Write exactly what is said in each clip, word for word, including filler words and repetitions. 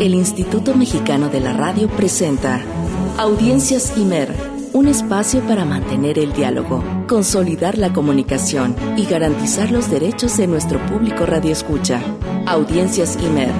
El Instituto Mexicano de la Radio presenta Audiencias IMER, un espacio para mantener el diálogo, consolidar la comunicación y garantizar los derechos de nuestro público radioescucha. Audiencias IMER.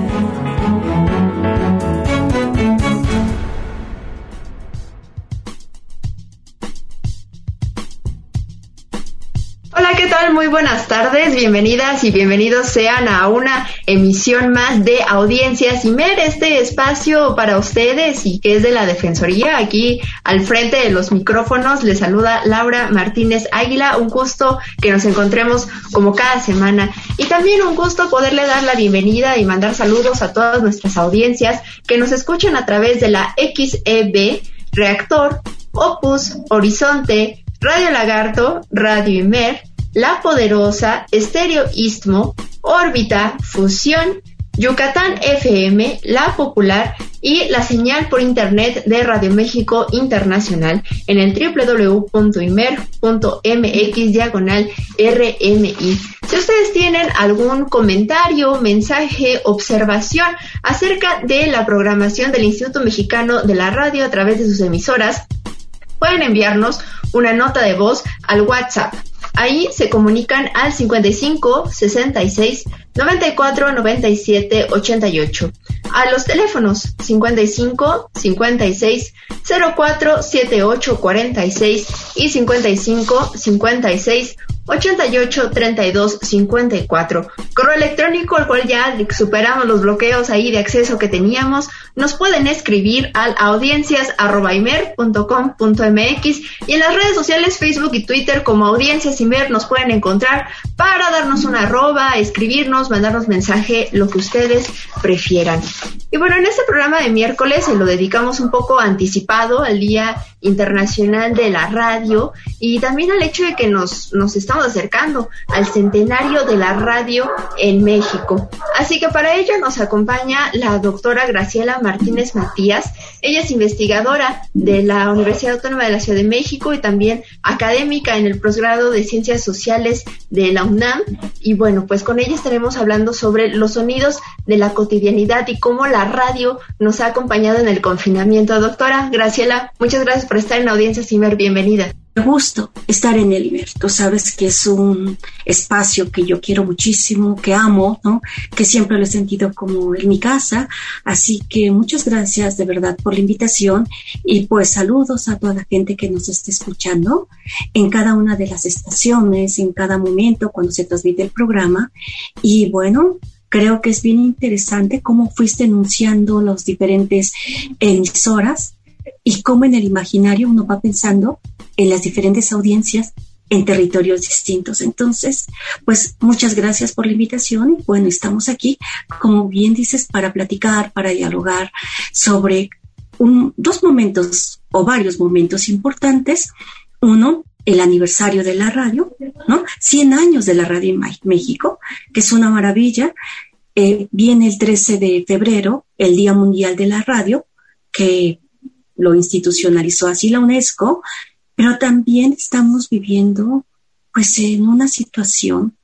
Muy buenas tardes, bienvenidas y bienvenidos sean a una emisión más de Audiencias IMER, este espacio para ustedes y que es de la Defensoría. Aquí al frente de los micrófonos les saluda Laura Martínez Águila. Un gusto que nos encontremos como cada semana y también un gusto poderle dar la bienvenida y mandar saludos a todas nuestras audiencias que nos escuchan a través de la X E B, Reactor, Opus, Horizonte, Radio Lagarto, Radio IMER, La Poderosa, Estéreo Istmo, Órbita, Fusión, Yucatán F M, La Popular y la señal por internet de Radio México Internacional en el doble u doble u doble u punto imer punto m x diagonal R M I. Si ustedes tienen algún comentario, mensaje, observación acerca de la programación del Instituto Mexicano de la Radio a través de sus emisoras, pueden enviarnos una nota de voz al WhatsApp. Ahí se comunican al cincuenta y cinco, sesenta y seis, noventa y cuatro, noventa y siete, ochenta y ocho. A los teléfonos cincuenta y cinco, cincuenta y seis, cero cuatro, setenta y ocho, cuarenta y seis y cincuenta y cinco, cincuenta y seis, ochenta y ocho, treinta y dos, cincuenta y cuatro. Correo electrónico, al cual ya superamos los bloqueos ahí de acceso que teníamos. Nos pueden escribir al audiencias arroba imer punto com punto m x y en las redes sociales Facebook y Twitter como Audiencias IMER nos pueden encontrar para darnos una arroba, escribirnos, mandarnos mensaje, lo que ustedes prefieran. Y bueno, en este programa de miércoles se lo dedicamos un poco anticipado al Día Internacional de la Radio y también al hecho de que nos, nos estamos acercando al centenario de la radio en México. Así que para ello nos acompaña la doctora Graciela Martínez Matías. Ella es investigadora de la Universidad Autónoma de la Ciudad de México y también académica en el posgrado de Ciencias Sociales de la UNAM. Y bueno, pues con ella estaremos hablando sobre los sonidos de la cotidianidad y cómo la radio nos ha acompañado en el confinamiento. Doctora Graciela, muchas gracias por estar en Audiencias IMER. Bienvenida. Me gusta estar en el IMER. Tú sabes que es un espacio que yo quiero muchísimo, que amo, ¿no? Que siempre lo he sentido como en mi casa. Así que muchas gracias de verdad por la invitación y pues saludos a toda la gente que nos esté escuchando en cada una de las estaciones, en cada momento cuando se transmite el programa. Y bueno, creo que es bien interesante cómo fuiste enunciando las diferentes emisoras y cómo en el imaginario uno va pensando en las diferentes audiencias en territorios distintos. Entonces, pues muchas gracias por la invitación. Bueno, estamos aquí, como bien dices, para platicar, para dialogar sobre un, dos momentos o varios momentos importantes. Uno, el aniversario de la radio, ¿no? cien años de la radio en México, que es una maravilla. Eh, viene el trece de febrero, el Día Mundial de la Radio, que lo institucionalizó así la UNESCO, pero también estamos viviendo pues en una situación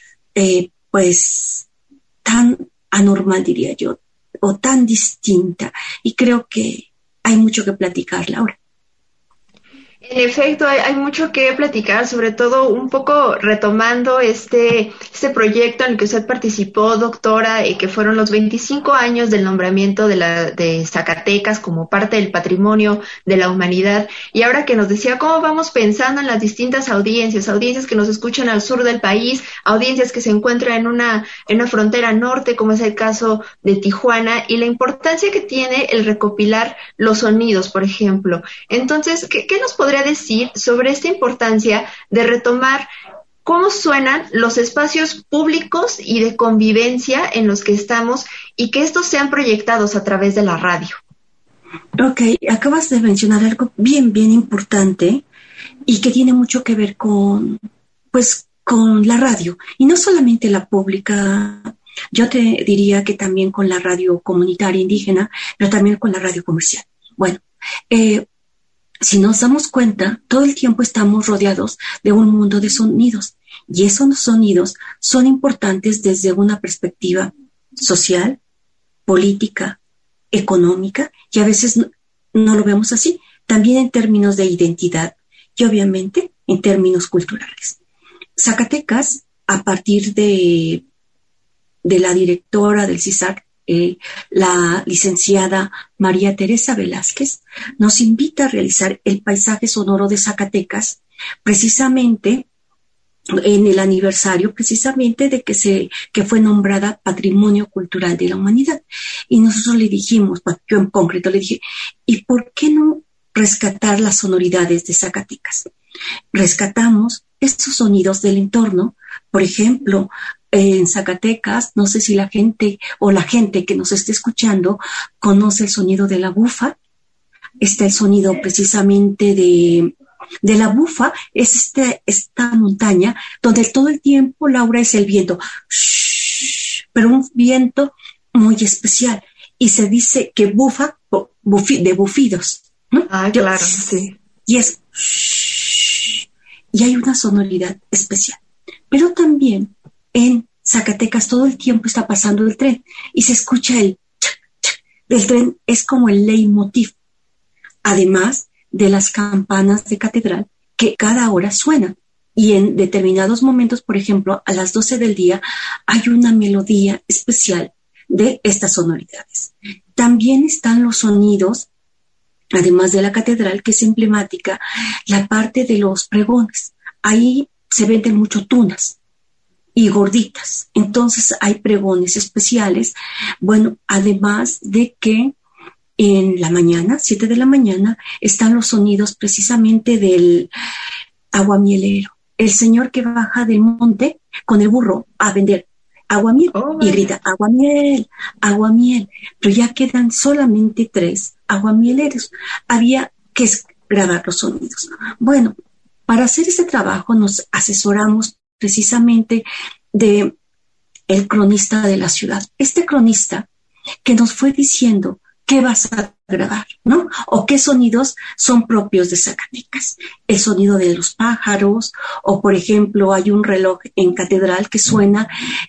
eh, pues tan anormal, diría yo, o tan distinta, y creo que hay mucho que platicar, Laura. En efecto, hay, hay mucho que platicar, sobre todo un poco retomando este este proyecto en el que usted participó, doctora, y que fueron los veinticinco años del nombramiento de la de Zacatecas como parte del patrimonio de la humanidad. Y ahora que nos decía cómo vamos pensando en las distintas audiencias, audiencias que nos escuchan al sur del país, audiencias que se encuentran en una en una frontera norte, como es el caso de Tijuana, y la importancia que tiene el recopilar los sonidos, por ejemplo. Entonces, ¿qué, qué nos podría decir sobre esta importancia de retomar cómo suenan los espacios públicos y de convivencia en los que estamos y que estos sean proyectados a través de la radio? Ok, acabas de mencionar algo bien, bien importante y que tiene mucho que ver con, pues, con la radio, y no solamente la pública. Yo te diría que también con la radio comunitaria indígena, pero también con la radio comercial. Bueno, eh, si nos damos cuenta, todo el tiempo estamos rodeados de un mundo de sonidos, y esos sonidos son importantes desde una perspectiva social, política, económica, y a veces no, no lo vemos así, también en términos de identidad y obviamente en términos culturales. Zacatecas, a partir de, de la directora del C I S A C, eh, la licenciada María Teresa Velázquez, nos invita a realizar el paisaje sonoro de Zacatecas, precisamente en el aniversario precisamente de que se que fue nombrada Patrimonio Cultural de la Humanidad. Y nosotros le dijimos, yo en concreto le dije, ¿y por qué no rescatar las sonoridades de Zacatecas? Rescatamos estos sonidos del entorno. Por ejemplo, en Zacatecas, no sé si la gente o la gente que nos esté escuchando conoce el sonido de la bufa. Está el sonido precisamente de de la bufa, es este, esta montaña donde todo el tiempo, Laura, es el viento, shh, pero un viento muy especial, y se dice que bufa bufi, de bufidos, ¿no? Ah, Yo, claro, sí. Y es shh, y hay una sonoridad especial. Pero también en Zacatecas todo el tiempo está pasando el tren y se escucha el chac, chac, del tren, es como el leitmotiv. Además de las campanas de catedral que cada hora suenan, y en determinados momentos, por ejemplo, a las doce del día, hay una melodía especial de estas sonoridades. También están los sonidos, además de la catedral, que es emblemática, la parte de los pregones. Ahí se venden mucho tunas y gorditas, entonces hay pregones especiales. Bueno, además de que en la mañana, siete de la mañana, están los sonidos precisamente del aguamielero. El señor que baja del monte con el burro a vender aguamiel oh, y grita aguamiel, aguamiel. Pero ya quedan solamente tres aguamieleros. Había que grabar los sonidos. Bueno, para hacer ese trabajo nos asesoramos precisamente de el cronista de la ciudad. Este cronista que nos fue diciendo qué vas a grabar, ¿no? O qué sonidos son propios de Zacatecas. El sonido de los pájaros, o por ejemplo, hay un reloj en catedral que suena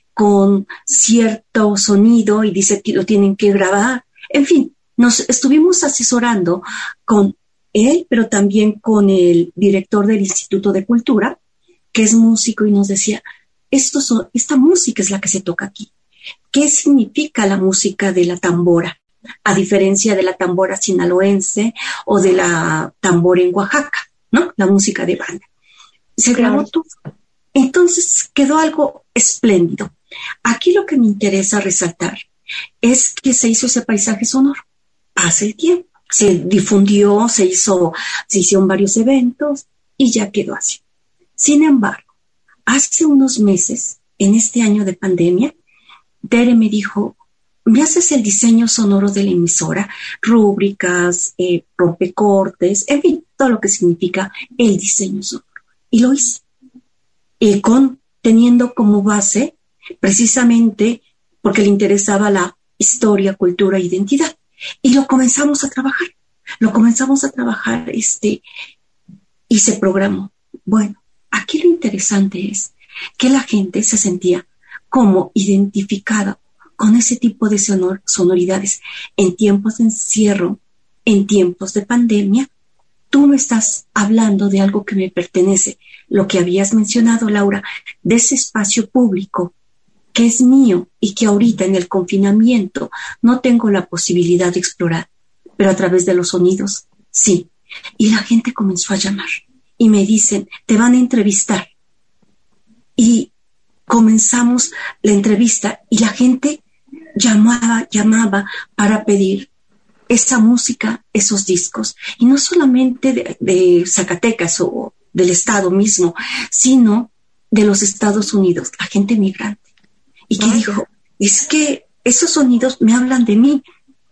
con cierto sonido y dice que lo tienen que grabar. En fin, nos estuvimos asesorando con él, pero también con el director del Instituto de Cultura, que es músico, y nos decía, Esto son, esta música es la que se toca aquí. ¿Qué significa la música de la tambora? A diferencia de la tambora sinaloense o de la tambora en Oaxaca, ¿no? La música de banda. Se grabó todo. Entonces quedó algo espléndido. Aquí lo que me interesa resaltar es que se hizo ese paisaje sonoro. Hace el tiempo. Se difundió, se hizo, se hicieron varios eventos y ya quedó así. Sin embargo, hace unos meses, en este año de pandemia, Tere me dijo, ¿me haces el diseño sonoro de la emisora? Rúbricas, eh, rompecortes, en fin, todo lo que significa el diseño sonoro. Y lo hice. Y con, teniendo como base, precisamente, porque le interesaba la historia, cultura e identidad. Y lo comenzamos a trabajar. Lo comenzamos a trabajar, este, y se programó. Bueno, aquí lo interesante es que la gente se sentía como identificada con ese tipo de sonor, sonoridades en tiempos de encierro, en tiempos de pandemia. Tú me estás hablando de algo que me pertenece, lo que habías mencionado, Laura, de ese espacio público que es mío y que ahorita en el confinamiento no tengo la posibilidad de explorar, pero a través de los sonidos, sí. Y la gente comenzó a llamar y me dicen, te van a entrevistar. Y comenzamos la entrevista y la gente llamaba, llamaba para pedir esa música, esos discos, y no solamente de, de Zacatecas o del estado mismo, sino de los Estados Unidos, la gente migrante, y que dijo, es que esos sonidos me hablan de mí.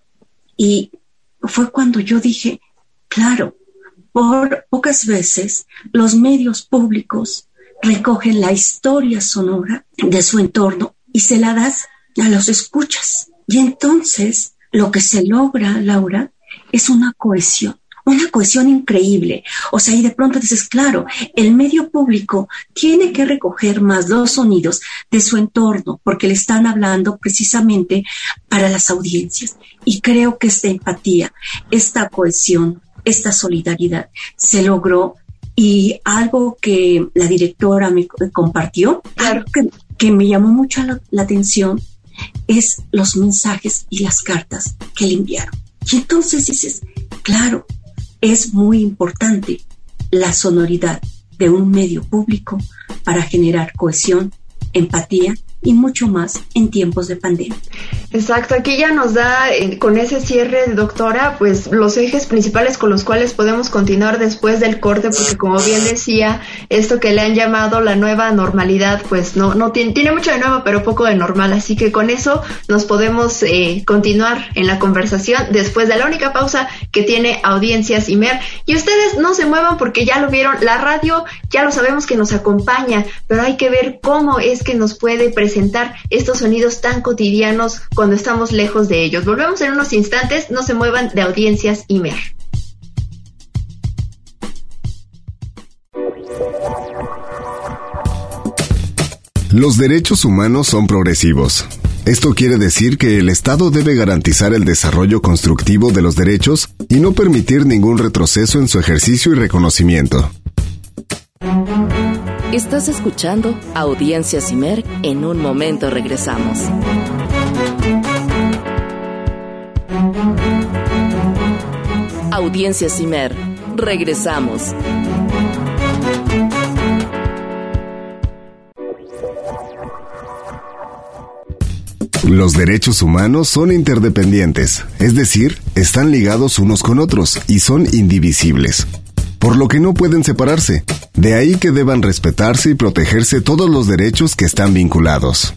Y fue cuando yo dije, claro, por pocas veces los medios públicos recogen la historia sonora de su entorno y se la das a los escuchas. Y entonces lo que se logra, Laura, es una cohesión, una cohesión increíble. O sea, y de pronto dices, claro, el medio público tiene que recoger más los sonidos de su entorno, porque le están hablando precisamente para las audiencias. Y creo que esta empatía, esta cohesión, esta solidaridad se logró. Y algo que la directora me compartió, claro. algo que, que me llamó mucho la, la atención, es los mensajes y las cartas que le enviaron. Y entonces dices, claro, es muy importante la sonoridad de un medio público para generar cohesión, empatía y mucho más en tiempos de pandemia. Exacto, aquí ya nos da eh, con ese cierre, doctora, pues los ejes principales con los cuales podemos continuar después del corte, porque como bien decía, esto que le han llamado la nueva normalidad, pues no, no tiene, tiene mucho de nuevo, pero poco de normal, así que con eso nos podemos eh, continuar en la conversación después de la única pausa que tiene Audiencias Imer. Y ustedes no se muevan porque ya lo vieron, la radio ya lo sabemos que nos acompaña, pero hay que ver cómo es que nos puede presentar estos sonidos tan cotidianos cuando estamos lejos de ellos. Volvemos en unos instantes, no se muevan de Audiencias Imer. Los derechos humanos son progresivos. Esto quiere decir que el Estado debe garantizar el desarrollo constructivo de los derechos y no permitir ningún retroceso en su ejercicio y reconocimiento. Estás escuchando Audiencias Imer. En un momento regresamos. Audiencias Imer. Regresamos. Los derechos humanos son interdependientes, es decir, están ligados unos con otros y son indivisibles, por lo que no pueden separarse. De ahí que deban respetarse y protegerse todos los derechos que están vinculados.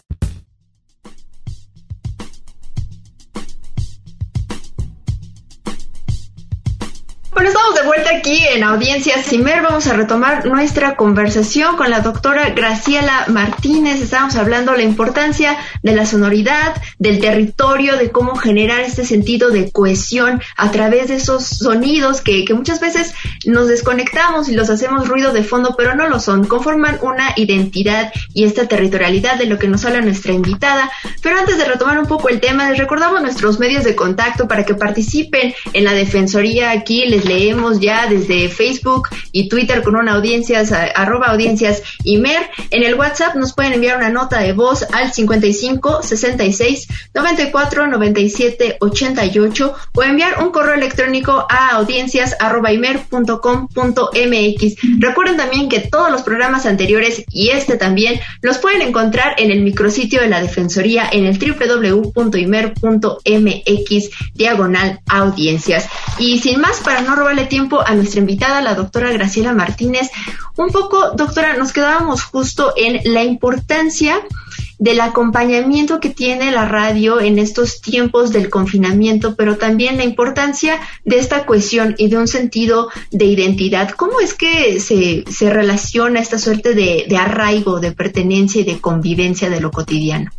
Bueno, estamos de vuelta aquí en Audiencias Imer. Vamos a retomar nuestra conversación con la doctora Graciela Martínez. Estábamos hablando de la importancia de la sonoridad, del territorio, de cómo generar este sentido de cohesión a través de esos sonidos que, que muchas veces nos desconectamos y los hacemos ruido de fondo, pero no lo son. Conforman una identidad y esta territorialidad de lo que nos habla nuestra invitada. Pero antes de retomar un poco el tema, les recordamos nuestros medios de contacto para que participen en la Defensoría. Aquí les leemos ya desde Facebook y Twitter con una audiencias, arroba audiencias Imer. En el WhatsApp nos pueden enviar una nota de voz al cincuenta y cinco, sesenta y seis, noventa y cuatro, noventa y siete, ochenta y ocho o enviar un correo electrónico a audiencias arroba imer punto com punto mx. Recuerden también que todos los programas anteriores y este también los pueden encontrar en el micrositio de la Defensoría en el doble u doble u doble u punto imer punto mx diagonal audiencias. Y sin más, para no robarle tiempo a nuestra invitada, la doctora Graciela Martínez, un poco, doctora, nos quedábamos justo en la importancia del acompañamiento que tiene la radio en estos tiempos del confinamiento, pero también la importancia de esta cohesión y de un sentido de identidad. ¿Cómo es que se, se relaciona esta suerte de, de arraigo, de pertenencia y de convivencia de lo cotidiano?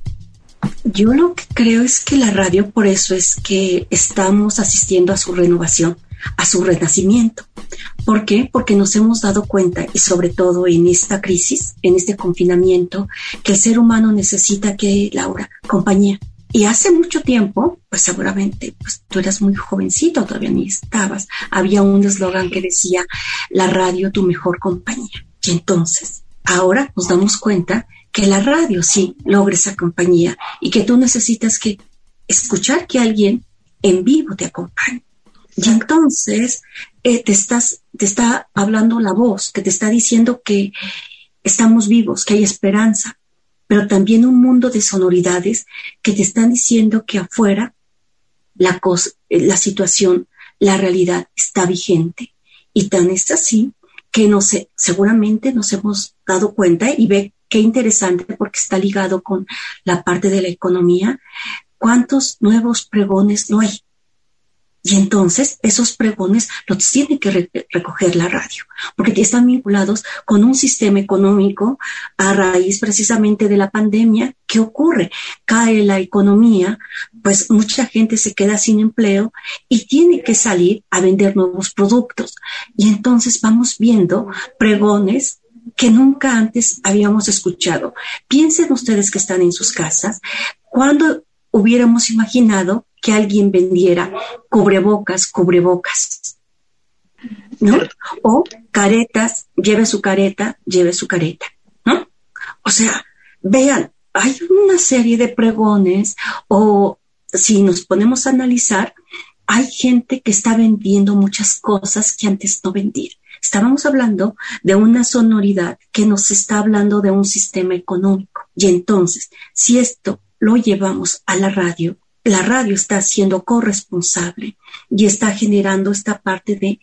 Yo lo que creo es que la radio, por eso es que estamos asistiendo a su renovación, a su renacimiento. ¿Por qué? Porque nos hemos dado cuenta, y sobre todo en esta crisis, en este confinamiento, que el ser humano necesita, que Laura, compañía. Y hace mucho tiempo, pues seguramente, pues tú eras muy jovencito, todavía ni estabas, había un eslogan que decía, la radio tu mejor compañía. Y entonces, ahora nos damos cuenta que la radio sí logra esa compañía y que tú necesitas que escuchar que alguien en vivo te acompañe. Y entonces eh, te estás, te está hablando la voz que te está diciendo que estamos vivos, que hay esperanza, pero también un mundo de sonoridades que te están diciendo que afuera la cosa, la situación, la realidad está vigente. Y tan es así que no sé, seguramente nos hemos dado cuenta, y ve qué interesante porque está ligado con la parte de la economía, cuántos nuevos pregones no hay. Y entonces esos pregones los tiene que re- recoger la radio, porque están vinculados con un sistema económico a raíz precisamente de la pandemia. ¿Qué ocurre? Cae la economía, pues mucha gente se queda sin empleo y tiene que salir a vender nuevos productos. Y entonces vamos viendo pregones que nunca antes habíamos escuchado. Piensen ustedes que están en sus casas, cuando hubiéramos imaginado que alguien vendiera cubrebocas, cubrebocas, ¿no? O caretas, lleve su careta, lleve su careta, ¿no? O sea, vean, hay una serie de pregones, o si nos ponemos a analizar, hay gente que está vendiendo muchas cosas que antes no vendía. Estábamos hablando de una sonoridad que nos está hablando de un sistema económico. Y entonces, si esto lo llevamos a la radio, la radio está siendo corresponsable y está generando esta parte de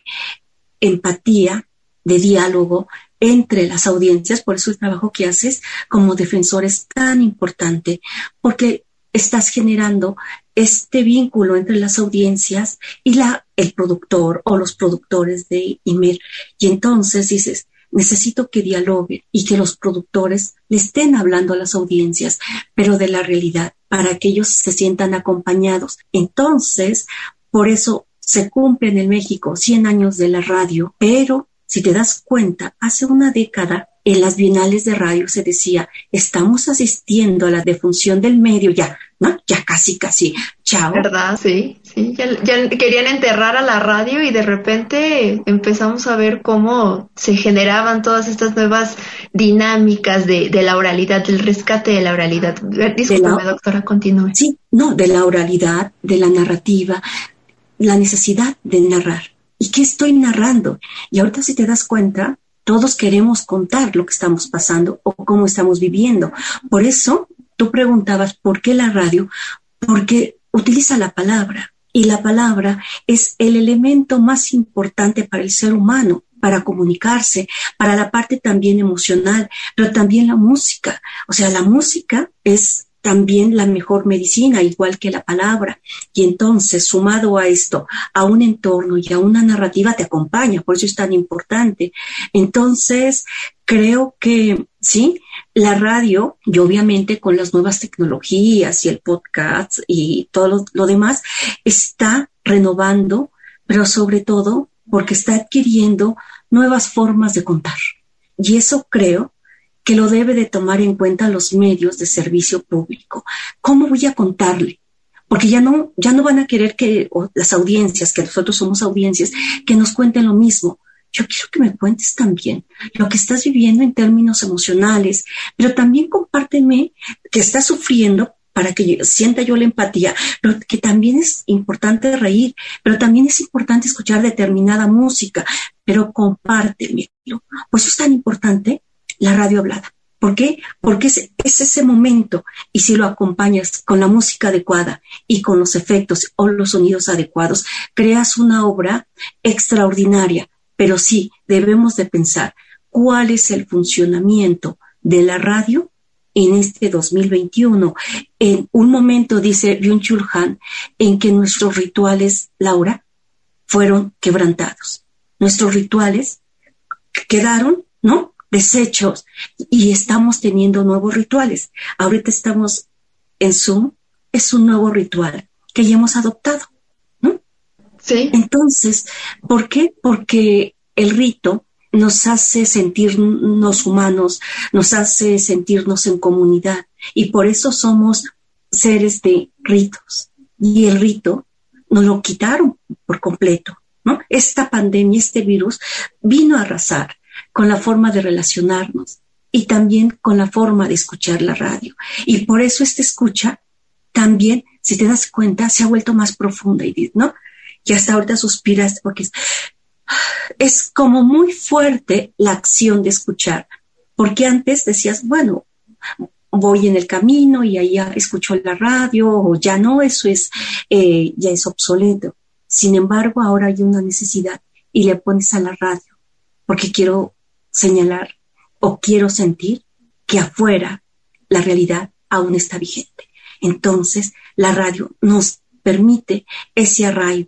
empatía, de diálogo entre las audiencias. Por eso el trabajo que haces como defensor es tan importante, porque estás generando este vínculo entre las audiencias y la, el productor o los productores de Imer. Y entonces dices, necesito que dialoguen y que los productores le estén hablando a las audiencias, pero de la realidad, para que ellos se sientan acompañados. Entonces, por eso se cumplen en México cien años de la radio, pero si te das cuenta, hace una década en las bienales de radio se decía, estamos asistiendo a la defunción del medio, ya, ¿no? Ya casi, casi, chao. ¿Verdad? Sí, sí, ya, ya querían enterrar a la radio y de repente empezamos a ver cómo se generaban todas estas nuevas dinámicas de, de la oralidad, del rescate de la oralidad. Discúlpame, la, doctora, continúe. Sí, no, de la oralidad, de la narrativa, la necesidad de narrar. ¿Y qué estoy narrando? Y ahorita si te das cuenta, todos queremos contar lo que estamos pasando o cómo estamos viviendo. Por eso tú preguntabas por qué la radio, porque utiliza la palabra. Y la palabra es el elemento más importante para el ser humano, para comunicarse, para la parte también emocional, pero también la música. O sea, la música es también la mejor medicina, igual que la palabra. Y entonces, sumado a esto, a un entorno y a una narrativa, te acompaña, por eso es tan importante. Entonces, creo que sí, la radio, y obviamente con las nuevas tecnologías y el podcast y todo lo, lo demás, está renovando, pero sobre todo porque está adquiriendo nuevas formas de contar. Y eso creo que lo debe de tomar en cuenta los medios de servicio público. ¿Cómo voy a contarle? Porque ya no, ya no van a querer que o las audiencias, que nosotros somos audiencias, que nos cuenten lo mismo. Yo quiero que me cuentes también lo que estás viviendo en términos emocionales, pero también compárteme que estás sufriendo para que sienta yo la empatía, pero que también es importante reír, pero también es importante escuchar determinada música, pero compártemelo. Pues es tan importante la radio hablada. ¿Por qué? Porque es, es ese momento, y si lo acompañas con la música adecuada y con los efectos o los sonidos adecuados, creas una obra extraordinaria. Pero sí, debemos de pensar cuál es el funcionamiento de la radio en este dos mil veintiuno. En un momento, dice Byung-Chul Han, en que nuestros rituales, Laura, fueron quebrantados. Nuestros rituales quedaron, ¿no?, desechos, y estamos teniendo nuevos rituales. Ahorita estamos en Zoom, es un nuevo ritual que ya hemos adoptado, ¿no? Sí. Entonces, ¿por qué? Porque el rito nos hace sentirnos humanos, nos hace sentirnos en comunidad, y por eso somos seres de ritos. Y el rito nos lo quitaron por completo, ¿no? Esta pandemia, este virus, vino a arrasar con la forma de relacionarnos y también con la forma de escuchar la radio. Y por eso esta escucha también, si te das cuenta, se ha vuelto más profunda, y ¿no? Y hasta ahorita suspiras porque es, es como muy fuerte la acción de escuchar, porque antes decías, bueno, voy en el camino y ahí escucho la radio, o ya no, eso es, eh, ya es obsoleto. Sin embargo, ahora hay una necesidad y le pones a la radio, porque quiero señalar o quiero sentir que afuera la realidad aún está vigente. Entonces, la radio nos permite ese arraigo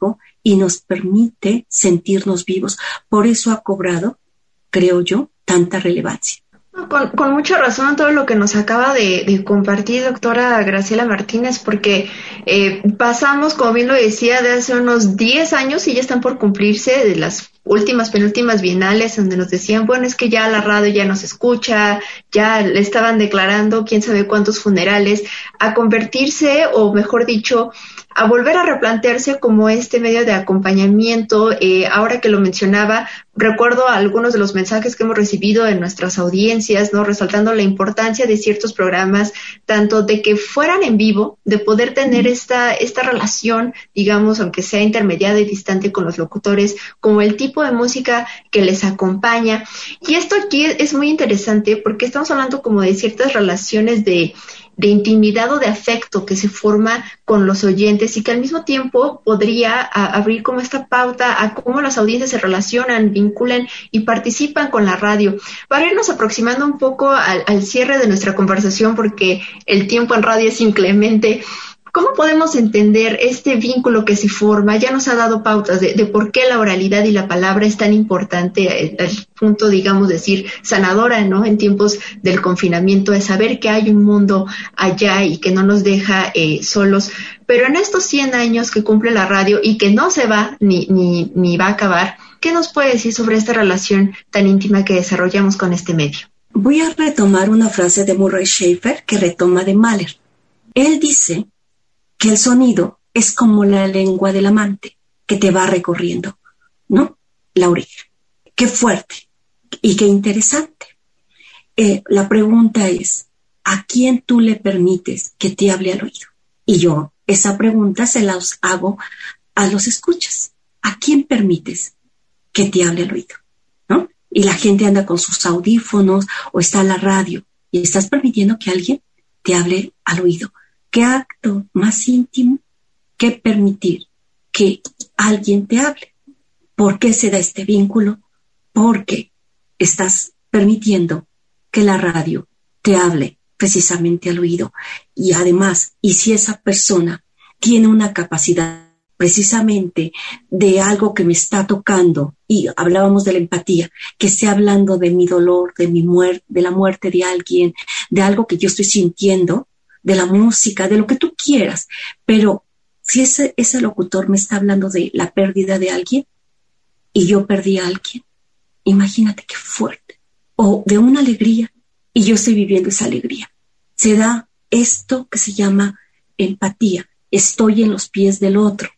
y nos permite sentirnos vivos. Por eso ha cobrado, creo yo, tanta relevancia. Con, con mucha razón todo lo que nos acaba de, de compartir doctora Graciela Martínez, porque eh, pasamos, como bien lo decía, de hace unos diez años y ya están por cumplirse de las últimas, penúltimas bienales, donde nos decían, bueno, es que ya la radio ya nos escucha, ya le estaban declarando quién sabe cuántos funerales, a convertirse, o mejor dicho, a volver a replantearse como este medio de acompañamiento. Eh, ahora que lo mencionaba, recuerdo algunos de los mensajes que hemos recibido en nuestras audiencias, ¿no? Resaltando la importancia de ciertos programas, tanto de que fueran en vivo, de poder tener esta, esta relación, digamos, aunque sea intermediada y distante con los locutores, como el tipo de música que les acompaña. Y esto aquí es muy interesante porque estamos hablando como de ciertas relaciones de de intimidad o de afecto que se forma con los oyentes y que al mismo tiempo podría a, abrir como esta pauta a cómo las audiencias se relacionan, vinculan y participan con la radio. Para irnos aproximando un poco al, al cierre de nuestra conversación, porque el tiempo en radio es inclemente, ¿cómo podemos entender este vínculo que se forma? Ya nos ha dado pautas de, de por qué la oralidad y la palabra es tan importante, al punto, digamos, decir, sanadora, ¿no? En tiempos del confinamiento, de saber que hay un mundo allá y que no nos deja eh, solos. Pero en estos cien años que cumple la radio y que no se va ni, ni, ni va a acabar, ¿qué nos puede decir sobre esta relación tan íntima que desarrollamos con este medio? Voy a retomar una frase de Murray Schafer que retoma de Mahler. Él dice que el sonido es como la lengua del amante que te va recorriendo, ¿no? La oreja. Qué fuerte y qué interesante. Eh, la pregunta es, ¿a quién tú le permites que te hable al oído? Y yo esa pregunta se la hago a los escuchas. ¿A quién permites que te hable al oído? ¿No? Y la gente anda con sus audífonos o está en la radio y estás permitiendo que alguien te hable al oído. ¿Qué acto más íntimo que permitir que alguien te hable? ¿Por qué se da este vínculo? Porque estás permitiendo que la radio te hable precisamente al oído. Y además, y si esa persona tiene una capacidad precisamente de algo que me está tocando, y hablábamos de la empatía, que esté hablando de mi dolor, de mi muerte, de la muerte de alguien, de algo que yo estoy sintiendo, de la música, de lo que tú quieras, pero si ese, ese locutor me está hablando de la pérdida de alguien y yo perdí a alguien, imagínate qué fuerte, o de una alegría y yo estoy viviendo esa alegría. Se da esto que se llama empatía, estoy en los pies del otro.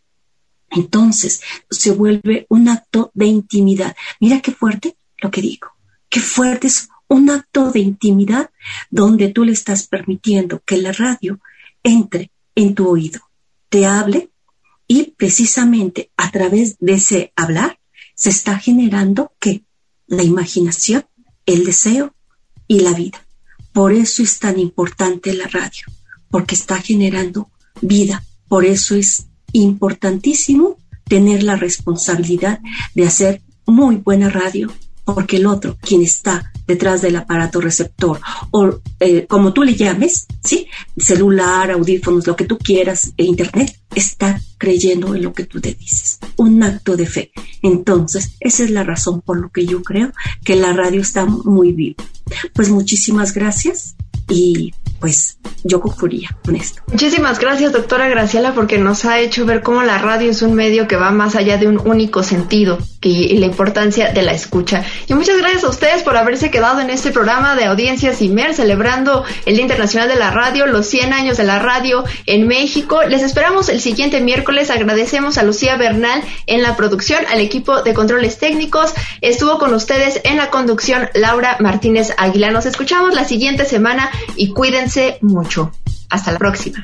Entonces se vuelve un acto de intimidad. Mira qué fuerte lo que digo, qué fuerte es un acto de intimidad donde tú le estás permitiendo que la radio entre en tu oído, te hable, y precisamente a través de ese hablar se está generando ¿qué? La imaginación, el deseo y la vida. Por eso es tan importante la radio, porque está generando vida. Por eso es importantísimo tener la responsabilidad de hacer muy buena radio, porque el otro, quien está detrás del aparato receptor, o eh, como tú le llames, ¿sí? Celular, audífonos, lo que tú quieras, e internet, está creyendo en lo que tú te dices. Un acto de fe. Entonces, esa es la razón por lo que yo creo que la radio está muy viva. Pues muchísimas gracias y pues yo concluiría con esto. Muchísimas gracias, doctora Graciela, porque nos ha hecho ver cómo la radio es un medio que va más allá de un único sentido y la importancia de la escucha. Y muchas gracias a ustedes por haberse quedado en este programa de Audiencias Imer, celebrando el Día Internacional de la Radio, los cien años de la radio en México. Les esperamos el siguiente miércoles. Agradecemos a Lucía Bernal en la producción, al equipo de controles técnicos. Estuvo con ustedes en la conducción Laura Martínez Aguilar. Nos escuchamos la siguiente semana y cuídense mucho. Hasta la próxima.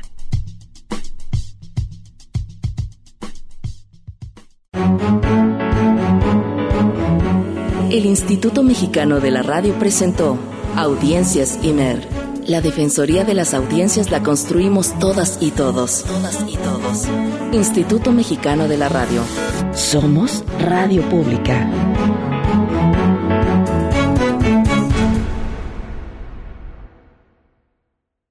El Instituto Mexicano de la Radio presentó Audiencias Imer. La Defensoría de las Audiencias la construimos todas y todos. Todas y todos. Instituto Mexicano de la Radio. Somos Radio Pública.